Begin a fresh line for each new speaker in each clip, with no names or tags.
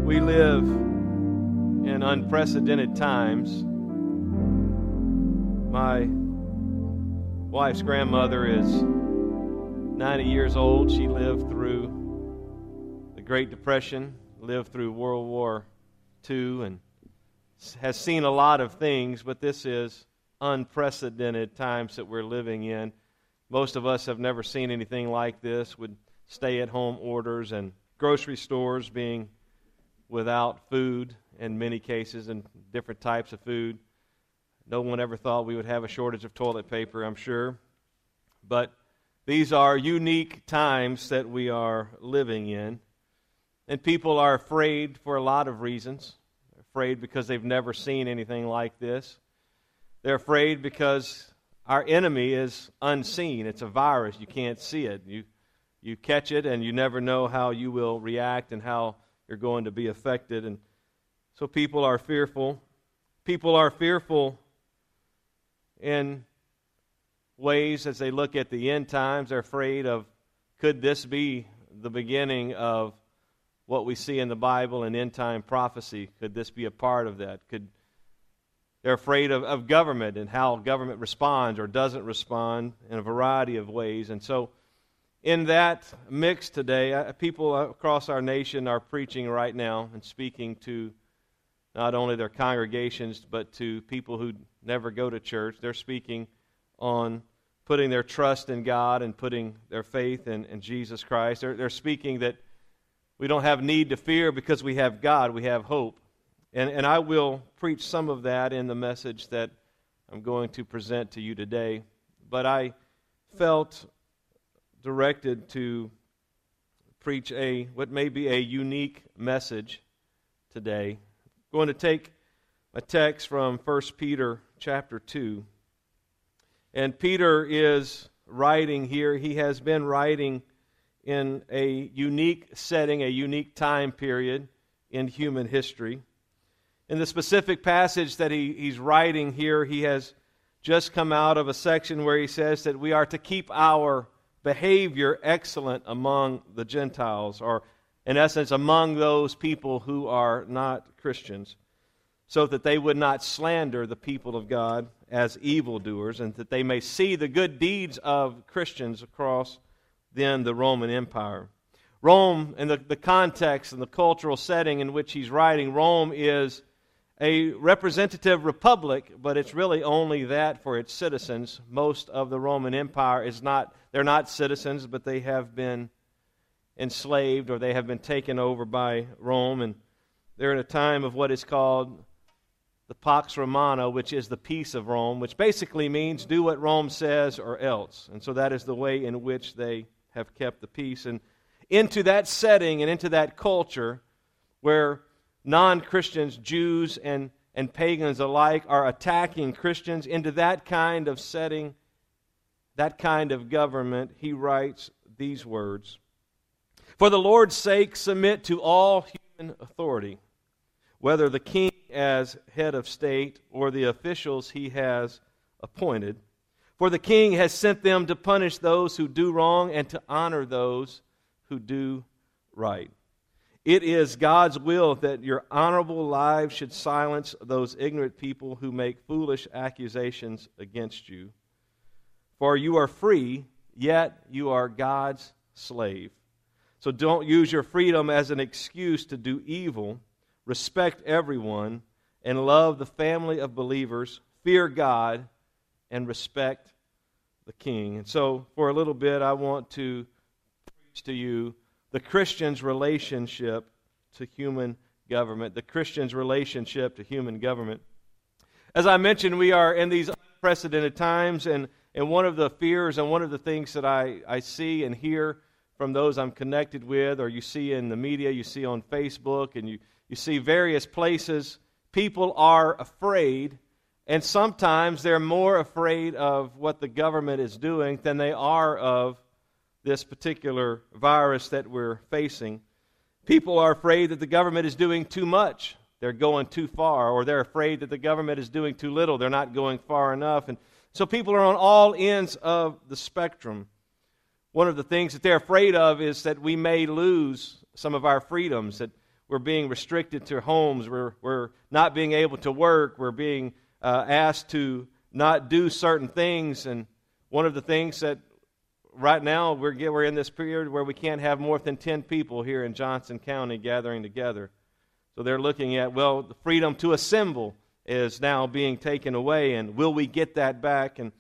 We live in unprecedented times. My wife's grandmother is 90 years old. She lived through the Great Depression, lived through World War II, and has seen a lot of things, but this is unprecedented times that we're living in. Most of us have never seen anything like this, with stay-at-home orders and grocery stores being without food in many cases, and different types of food. No one ever thought we would have a shortage of toilet paper, I'm sure. But these are unique times that we are living in. And people are afraid for a lot of reasons. They're afraid because they've never seen anything like this. They're afraid because our enemy is unseen. It's a virus. You can't see it. You catch it and you never know how you will react and how you're going to be affected. And so people are fearful. People are fearful in ways as they look at the end times. They're afraid of, could this be the beginning of what we see in the Bible and end time prophecy? Could this be a part of that? They're afraid of government and how government responds or doesn't respond in a variety of ways. And so in that mix today, people across our nation are preaching right now and speaking to not only their congregations, but to people who never go to church. They're speaking on putting their trust in God and putting their faith in Jesus Christ. They're speaking that we don't have need to fear because we have God, we have hope. And I will preach some of that in the message that I'm going to present to you today. But I felt directed to preach what may be a unique message today. I'm going to take a text from 1 Peter chapter 2. And Peter is writing here. He has been writing in a unique setting, a unique time period in human history. In the specific passage that he's writing here, he has just come out of a section where he says that we are to keep our behavior excellent among the Gentiles, or in essence, among those people who are not Christians, so that they would not slander the people of God as evildoers, and that they may see the good deeds of Christians across then the Roman Empire. Rome, in the context and the cultural setting in which he's writing, Rome is a representative republic, but it's really only that for its citizens. Most of the Roman Empire they're not citizens, but they have been enslaved or they have been taken over by Rome, and they're in a time of what is called the Pax Romana, which is the peace of Rome, which basically means do what Rome says or else. And so that is the way in which they have kept the peace. And into that setting and into that culture where non-Christians, Jews and pagans alike, are attacking Christians, into that kind of setting, that kind of government, he writes these words: "For the Lord's sake, submit to all human authority, whether the king as head of state or the officials he has appointed. For the king has sent them to punish those who do wrong and to honor those who do right. It is God's will that your honorable lives should silence those ignorant people who make foolish accusations against you. For you are free, yet you are God's slave. So don't use your freedom as an excuse to do evil. Respect everyone and love the family of believers. Fear God and respect the king." And so for a little bit I want to preach to you the Christian's relationship to human government. The Christian's relationship to human government. As I mentioned, we are in these unprecedented times, and one of the fears and one of the things that I see and hear from those I'm connected with, or you see in the media, you see on Facebook, and you see various places, people are afraid, and sometimes they're more afraid of what the government is doing than they are of this particular virus that we're facing. People are afraid that the government is doing too much. They're going too far, or they're afraid that the government is doing too little. They're not going far enough. And so people are on all ends of the spectrum. One of the things that they're afraid of is that we may lose some of our freedoms, that we're being restricted to homes. We're not being able to work. We're being asked to not do certain things. And one of the things that right now we're in this period where we can't have more than 10 people here in Johnson County gathering together. So they're looking at, well, the freedom to assemble is now being taken away, and will we get that back? And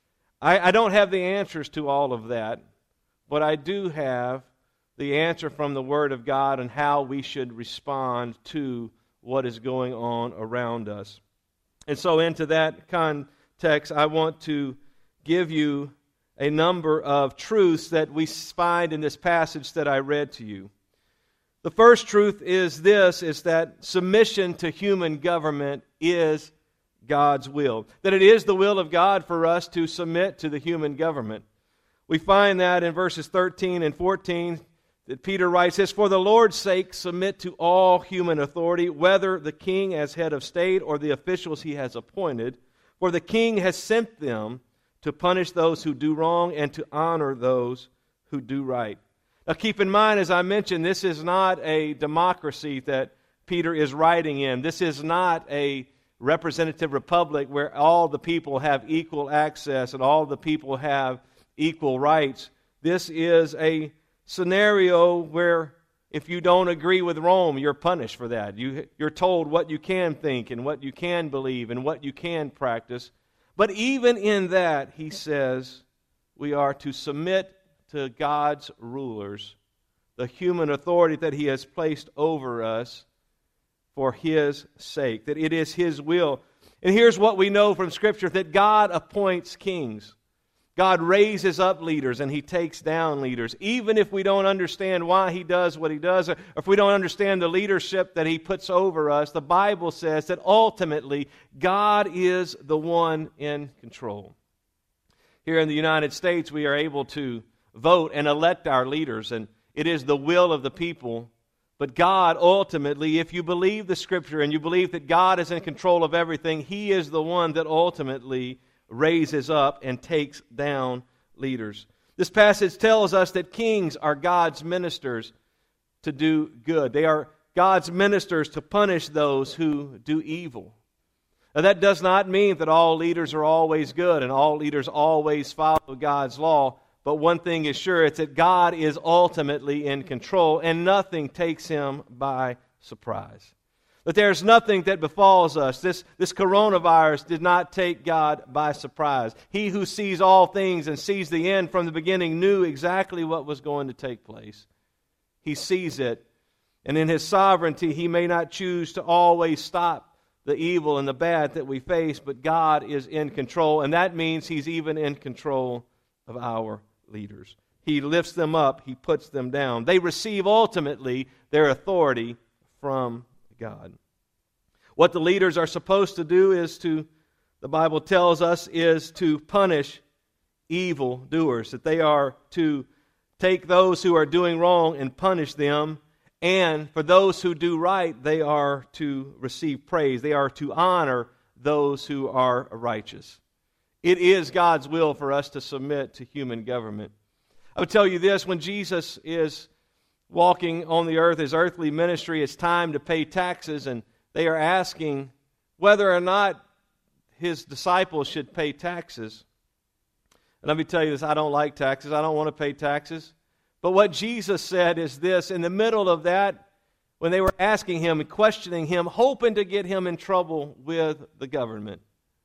I don't have the answers to all of that, but I do have the answer from the Word of God and how we should respond to what is going on around us. And so into that context, I want to give you a number of truths that we find in this passage that I read to you. The first truth is this, is that submission to human government is God's will. That it is the will of God for us to submit to the human government. We find that in verses 13 and 14, that Peter writes this, "For the Lord's sake submit to all human authority, whether the king as head of state or the officials he has appointed. For the king has sent them to punish those who do wrong and to honor those who do right." Now keep in mind, as I mentioned, this is not a democracy that Peter is writing in. This is not a representative republic where all the people have equal access and all the people have equal rights. This is a scenario where if you don't agree with Rome, you're punished for that. You're told what you can think and what you can believe and what you can practice. But even in that, he says, we are to submit to God's rulers, the human authority that He has placed over us for His sake, that it is His will. And here's what we know from Scripture, that God appoints kings. God raises up leaders and He takes down leaders. Even if we don't understand why He does what He does, or if we don't understand the leadership that He puts over us, the Bible says that ultimately God is the one in control. Here in the United States, we are able to vote and elect our leaders, and it is the will of the people. But God ultimately, if you believe the Scripture and you believe that God is in control of everything, He is the one that ultimately raises up and takes down leaders. This passage tells us that kings are God's ministers to do good. They are God's ministers to punish those who do evil. Now that does not mean that all leaders are always good and all leaders always follow God's law. But one thing is sure, it's that God is ultimately in control and nothing takes Him by surprise. But there's nothing that befalls us. This coronavirus did not take God by surprise. He who sees all things and sees the end from the beginning knew exactly what was going to take place. He sees it, and in His sovereignty, He may not choose to always stop the evil and the bad that we face, but God is in control, and that means He's even in control of our leaders. He lifts them up, He puts them down. They receive ultimately their authority from God. What the leaders are supposed to do is the Bible tells us, is to punish evil doers, that they are to take those who are doing wrong and punish them, and for those who do right, they are to receive praise. They are to honor those who are righteous. It is God's will for us to submit to human government. I would tell you this, when Jesus is walking on the earth, His earthly ministry, it's time to pay taxes, and they are asking whether or not His disciples should pay taxes. And let me tell you this, I don't like taxes. I don't want to pay taxes. But what Jesus said is this, in the middle of that, when they were asking Him and questioning Him, hoping to get Him in trouble with the government,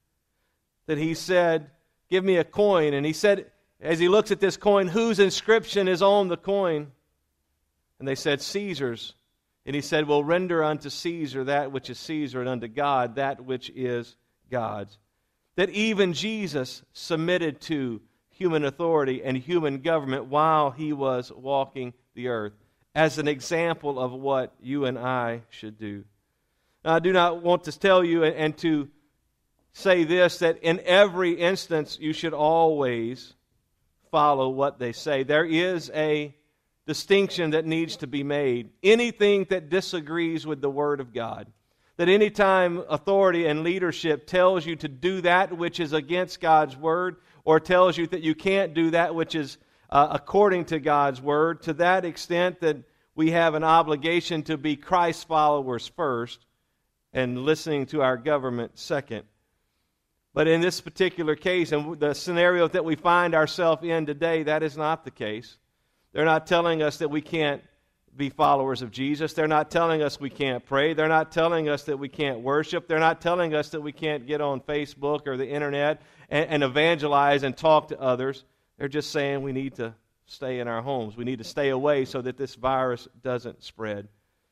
that He said, "Give me a coin." And He said, as He looks at this coin, "Whose inscription is on the coin?" And they said, "Caesar's." And He said, "Well, render unto Caesar that which is Caesar, and unto God that which is God's." That even Jesus submitted to human authority and human government while He was walking the earth, as an example of what you and I should do. Now, I do not want to tell you and to say this, that in every instance you should always follow what they say. There is a distinction that needs to be made. Anything that disagrees with the Word of God, that any time authority and leadership tells you to do that which is against God's Word, or tells you that you can't do that which is according to God's Word, to that extent that we have an obligation to be Christ followers first and listening to our government second. But in this particular case, and the scenario that we find ourselves in today, that is not the case. They're not telling us that we can't be followers of Jesus. They're not telling us we can't pray. They're not telling us that we can't worship. They're not telling us that we can't get on Facebook or the internet and evangelize and talk to others. They're just saying we need to stay in our homes. We need to stay away so that this virus doesn't spread.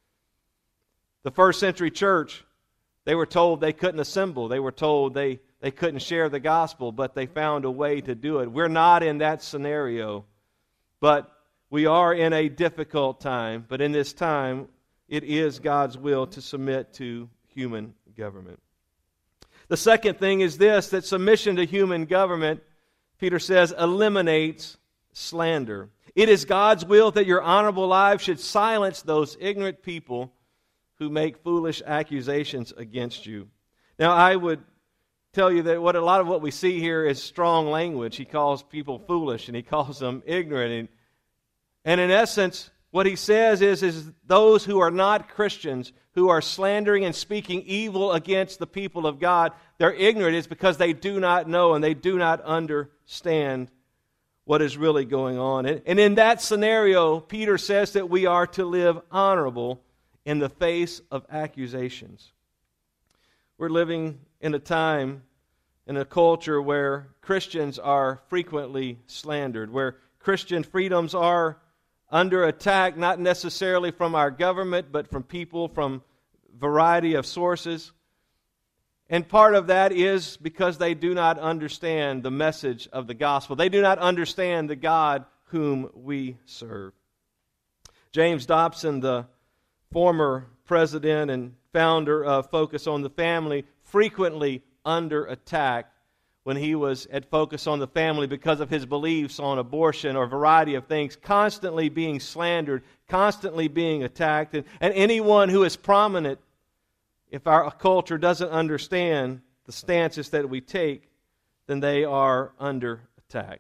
The first century church, they were told they couldn't assemble. They were told they couldn't share the gospel, but they found a way to do it. We're not in that scenario, but we are in a difficult time. But in this time, it is God's will to submit to human government. The second thing is this, that submission to human government, Peter says, eliminates slander. It is God's will that your honorable lives should silence those ignorant people who make foolish accusations against you. Now, I would tell you that a lot of what we see here is strong language. He calls people foolish and he calls them ignorant. And in essence, what he says is those who are not Christians, who are slandering and speaking evil against the people of God, they're ignorant. It's because they do not know and they do not understand what is really going on. And in that scenario, Peter says that we are to live honorable in the face of accusations. We're living in a time, in a culture where Christians are frequently slandered, where Christian freedoms are under attack, not necessarily from our government, but from people from a variety of sources. And part of that is because they do not understand the message of the gospel. They do not understand the God whom we serve. James Dobson, the former president and founder of Focus on the Family, frequently under attack when he was at Focus on the Family because of his beliefs on abortion or a variety of things, constantly being slandered, constantly being attacked. And anyone who is prominent, if our culture doesn't understand the stances that we take, then they are under attack.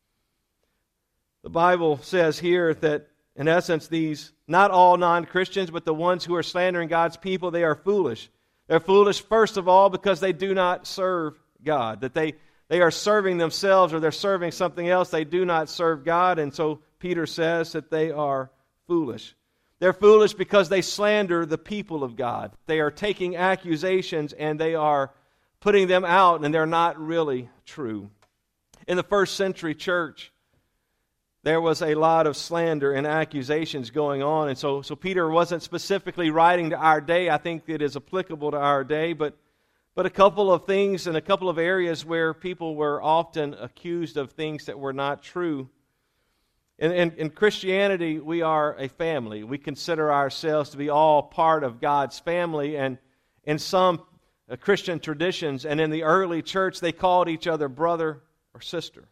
The Bible says here that, in essence, not all non-Christians, but the ones who are slandering God's people, they are foolish. They're foolish, first of all, because they do not serve God, that they are serving themselves or they're serving something else. They do not serve God, and so Peter says that they are foolish. They're foolish because they slander the people of God. They are taking accusations and they are putting them out, and they're not really true. In the first century church, there was a lot of slander and accusations going on, and so Peter wasn't specifically writing to our day. I think it is applicable to our day, but a couple of things in a couple of areas where people were often accused of things that were not true. In Christianity, we are a family. We consider ourselves to be all part of God's family, and in some Christian traditions and in the early church, they called each other brother or sister.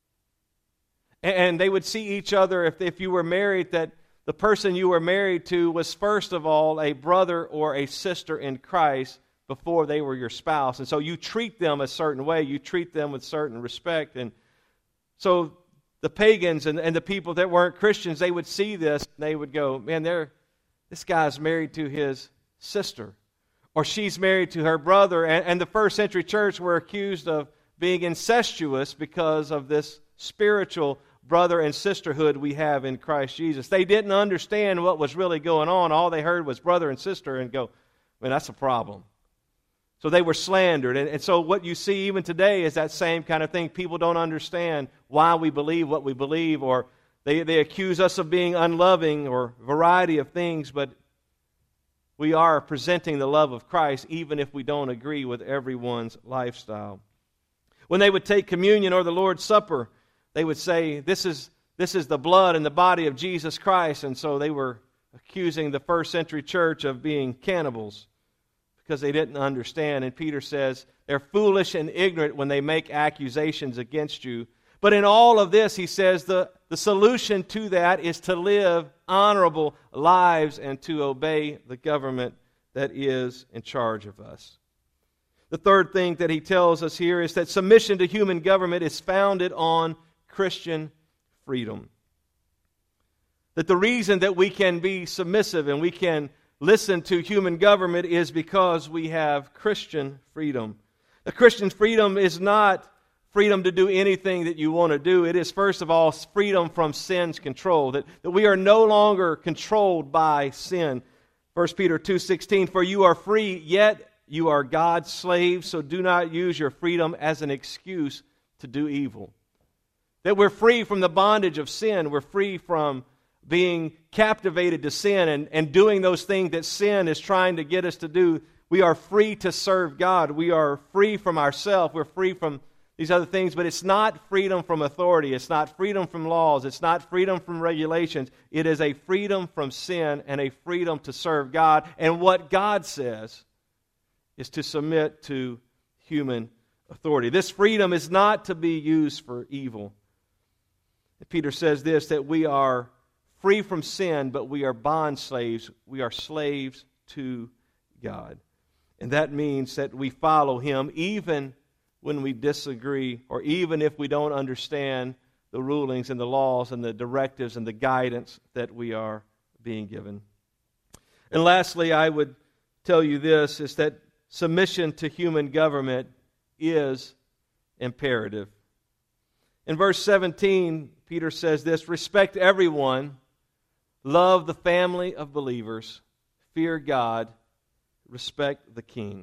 And they would see each other, if you were married, that the person you were married to was first of all a brother or a sister in Christ before they were your spouse. And so you treat them a certain way. You treat them with certain respect. And so the pagans and the people that weren't Christians, they would see this and they would go, man, this guy's married to his sister. Or she's married to her brother. And the first century church were accused of being incestuous because of this spiritual brother and sisterhood we have in Christ Jesus. They didn't understand what was really going on. All they heard was brother and sister and go, man, that's a problem. So they were slandered. And so what you see even today is that same kind of thing. People don't understand why we believe what we believe, or they accuse us of being unloving or a variety of things, but we are presenting the love of Christ even if we don't agree with everyone's lifestyle. When they would take communion or the Lord's Supper, they would say, this is the blood and the body of Jesus Christ. And so they were accusing the first century church of being cannibals because they didn't understand. And Peter says they're foolish and ignorant when they make accusations against you. But in all of this, he says the solution to that is to live honorable lives and to obey the government that is in charge of us. The third thing that he tells us here is that submission to human government is founded on Christian freedom. That the reason that we can be submissive and we can listen to human government is because we have Christian freedom. The Christian freedom is not freedom to do anything that you want to do. It is, first of all, freedom from sin's control. That we are no longer controlled by sin. 1 Peter 2:16, for you are free, yet you are God's slaves, so do not use your freedom as an excuse to do evil. That we're free from the bondage of sin. We're free from being captivated to sin and doing those things that sin is trying to get us to do. We are free to serve God. We are free from ourselves. We're free from these other things, but it's not freedom from authority. It's not freedom from laws. It's not freedom from regulations. It is a freedom from sin and a freedom to serve God. And what God says is to submit to human authority. This freedom is not to be used for evil. Peter says this, that we are free from sin, but we are bond slaves. We are slaves to God. And that means that we follow Him even when we disagree, or even if we don't understand the rulings and the laws and the directives and the guidance that we are being given. And lastly, I would tell you this, is that submission to human government is imperative. In verse 17, Peter says this, respect everyone, love the family of believers, fear God, respect the king.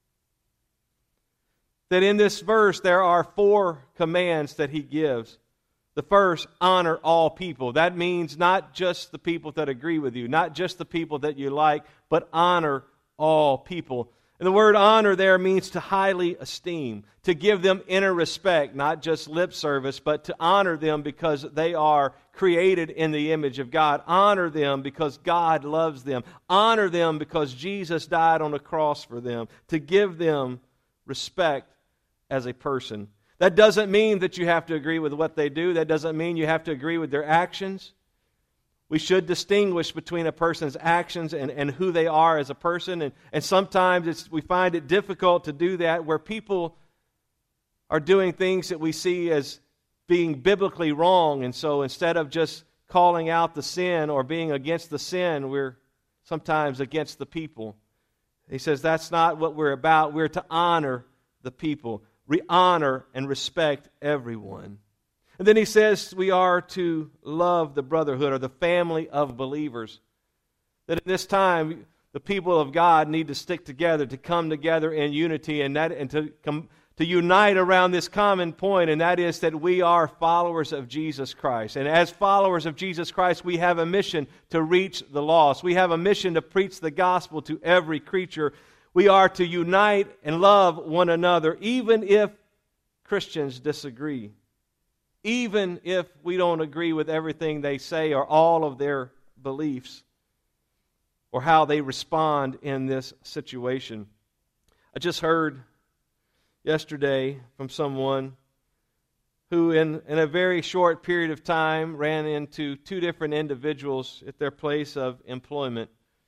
That in this verse there are 4 commands that he gives. The first, honor all people. That means not just the people that agree with you, not just the people that you like, but honor all people. And the word honor there means to highly esteem, to give them inner respect, not just lip service, but to honor them because they are created in the image of God. Honor them because God loves them. Honor them because Jesus died on the cross for them. To give them respect as a person. That doesn't mean that you have to agree with what they do. That doesn't mean you have to agree with their actions. We should distinguish between a person's actions and who they are as a person. And sometimes we find it difficult to do that where people are doing things that we see as being biblically wrong. And so instead of just calling out the sin or being against the sin, we're sometimes against the people. He says that's not what we're about. We're to honor the people. Honor and respect everyone. And then he says we are to love the brotherhood or the family of believers. That in this time, the people of God need to stick together, to come together in unity and to unite around this common point, and that is that we are followers of Jesus Christ. And as followers of Jesus Christ, we have a mission to reach the lost. We have a mission to preach the gospel to every creature. We are to unite and love one another, even if Christians disagree. Even if we don't agree with everything they say or all of their beliefs or how they respond in this situation. I just heard yesterday from someone who in a very short period of time ran into 2 different individuals at their place of employment.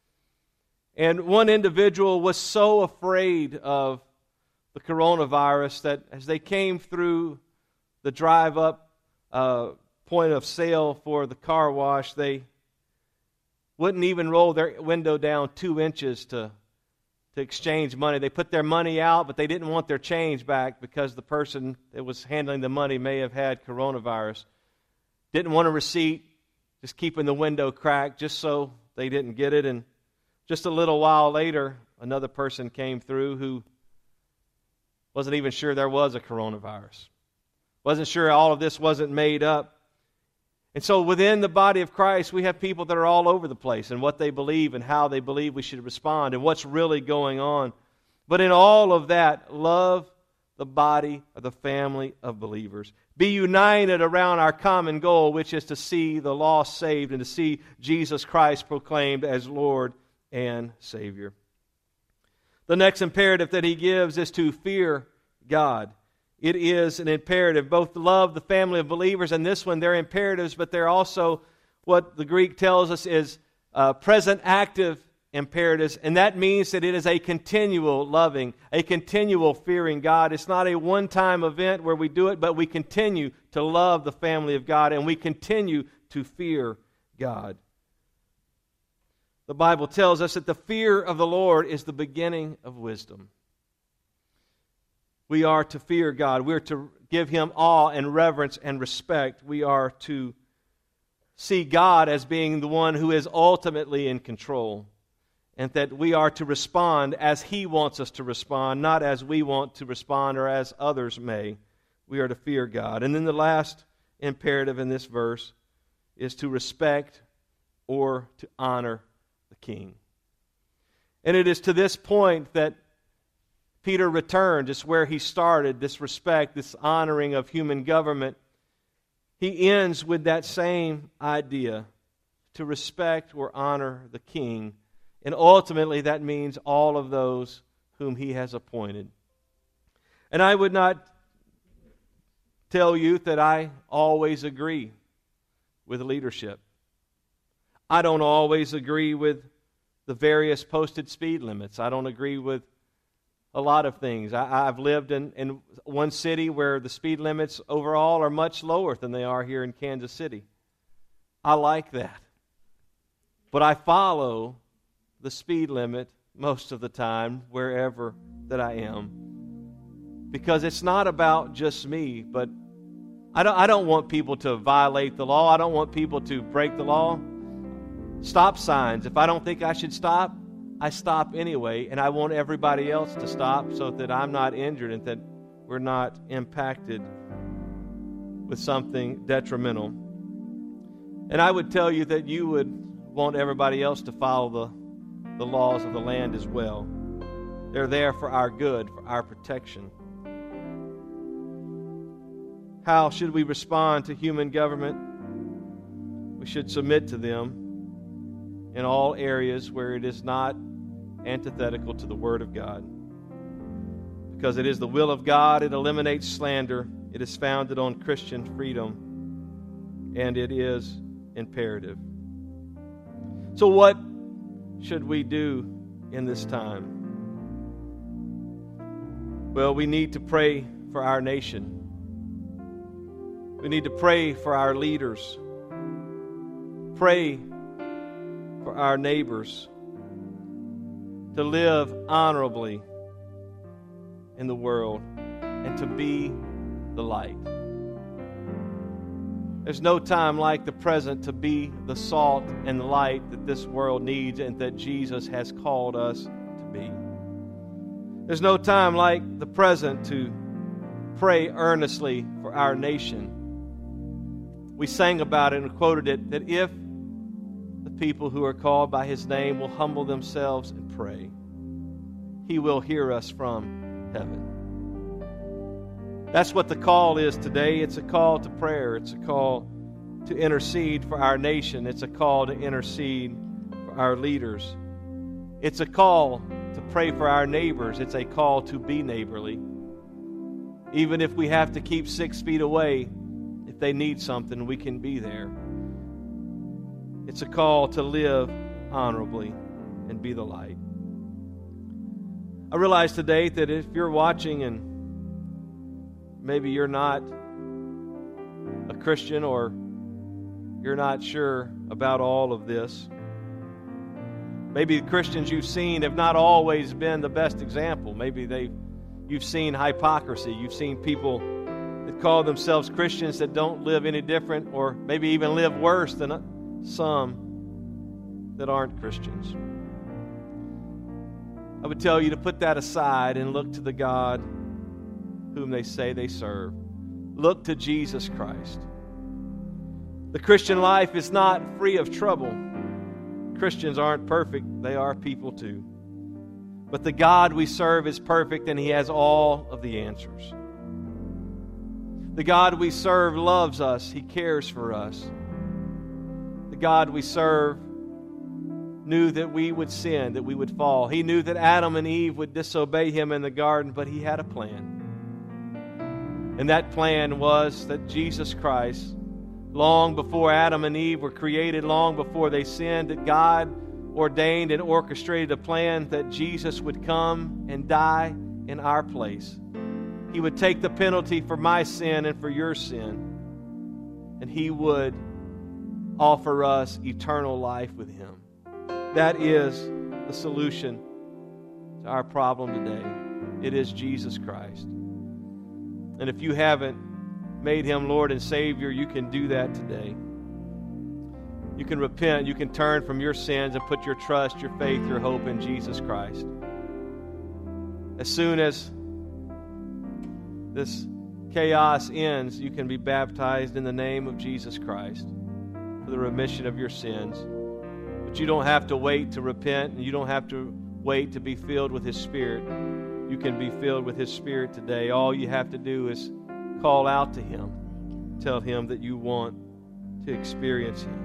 And one individual was so afraid of the coronavirus that as they came through the drive-up point of sale for the car wash, they wouldn't even roll their window down 2 inches to exchange money. They put their money out, but they didn't want their change back because the person that was handling the money may have had coronavirus. Didn't want a receipt, just keeping the window cracked just so they didn't get it. And just a little while later, another person came through who wasn't even sure there was a coronavirus. Wasn't sure all of this wasn't made up. And so within the body of Christ, we have people that are all over the place in what they believe and how they believe we should respond and what's really going on. But in all of that, love the body of the family of believers. Be united around our common goal, which is to see the lost saved and to see Jesus Christ proclaimed as Lord and Savior. The next imperative that he gives is to fear God. It is an imperative. Both love the family of believers and this one, they're imperatives, but they're also what the Greek tells us is present active imperatives. And that means that it is a continual loving, a continual fearing God. It's not a one-time event where we do it, but we continue to love the family of God and we continue to fear God. The Bible tells us that the fear of the Lord is the beginning of wisdom. We are to fear God. We are to give Him awe and reverence and respect. We are to see God as being the one who is ultimately in control, and that we are to respond as He wants us to respond, not as we want to respond or as others may. We are to fear God. And then the last imperative in this verse is to respect or to honor the king. And it is to this point that Peter returned, just where he started, this respect, this honoring of human government. He ends with that same idea, to respect or honor the king. And ultimately that means all of those whom he has appointed. And I would not tell you that I always agree with leadership. I don't always agree with the various posted speed limits. I don't agree with a lot of things. I've lived in one city where the speed limits overall are much lower than they are here in Kansas City. I like that. But I follow the speed limit most of the time wherever that I am. Because it's not about just me, but I don't want people to violate the law. I don't want people to break the law. Stop signs. If I don't think I should stop, I stop anyway, and I want everybody else to stop so that I'm not injured and that we're not impacted with something detrimental. And I would tell you that you would want everybody else to follow the laws of the land as well. They're there for our good, for our protection. How should we respond to human government? We should submit to them in all areas where it is not antithetical to the Word of God. Because it is the will of God, it eliminates slander, it is founded on Christian freedom, and it is imperative. So what should we do in this time? Well, we need to pray for our nation. We need to pray for our leaders. Pray for our neighbors, to live honorably in the world and to be the light. There's no time like the present to be the salt and the light that this world needs and that Jesus has called us to be. There's no time like the present to pray earnestly for our nation. We sang about it and quoted it, that if the people who are called by His name will humble themselves and pray, He will hear us from heaven. That's what the call is today. It's a call to prayer. It's a call to intercede for our nation. It's a call to intercede for our leaders. It's a call to pray for our neighbors. It's a call to be neighborly. Even if we have to keep 6 feet away, if they need something, we can be there. It's a call to live honorably and be the light. I realize today that if you're watching and maybe you're not a Christian or you're not sure about all of this, maybe the Christians you've seen have not always been the best example. Maybe you've seen hypocrisy. You've seen people that call themselves Christians that don't live any different or maybe even live worse than some that aren't Christians. I would tell you to put that aside and look to the God whom they say they serve. Look to Jesus Christ. The Christian life is not free of trouble. Christians aren't perfect. They are people too. But the God we serve is perfect, and He has all of the answers. The God we serve loves us. He cares for us. The God we serve knew that we would sin, that we would fall. He knew that Adam and Eve would disobey Him in the garden, but He had a plan. And that plan was that Jesus Christ, long before Adam and Eve were created, long before they sinned, that God ordained and orchestrated a plan that Jesus would come and die in our place. He would take the penalty for my sin and for your sin. And He would offer us eternal life with Him. That is the solution to our problem today. It is Jesus Christ. And if you haven't made Him Lord and Savior, you can do that today. You can repent, you can turn from your sins and put your trust, your faith, your hope in Jesus Christ. As soon as this chaos ends, you can be baptized in the name of Jesus Christ for the remission of your sins. But you don't have to wait to repent, and you don't have to wait to be filled with His Spirit. You can be filled with His Spirit today. All you have to do is call out to Him. Tell Him that you want to experience Him.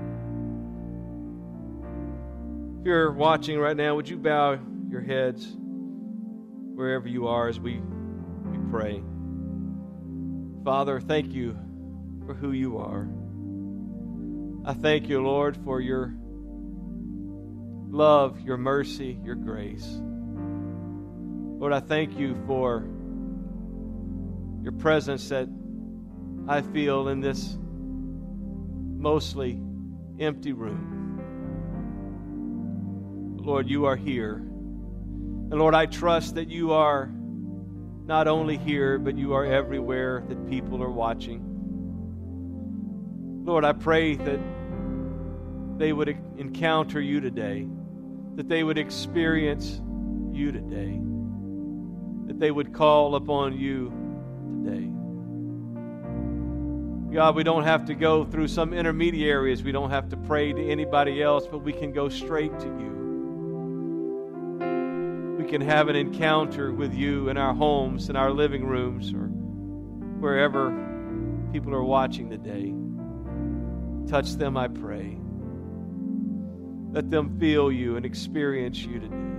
If you're watching right now, would you bow your heads wherever you are as we pray? Father, thank you for who you are. I thank you, Lord, for your love, your mercy, your grace. Lord, I thank you for your presence that I feel in this mostly empty room. Lord, you are here. And Lord, I trust that you are not only here, but you are everywhere that people are watching. Lord, I pray that they would encounter you today, that they would experience you today, that they would call upon you today. God, we don't have to go through some intermediaries. We don't have to pray to anybody else, but we can go straight to you. We can have an encounter with you in our homes, in our living rooms, or wherever people are watching today. Touch them, I pray. Let them feel you and experience you today.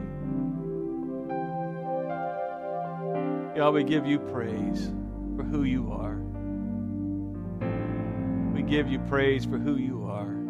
God, we give you praise for who you are. We give you praise for who you are.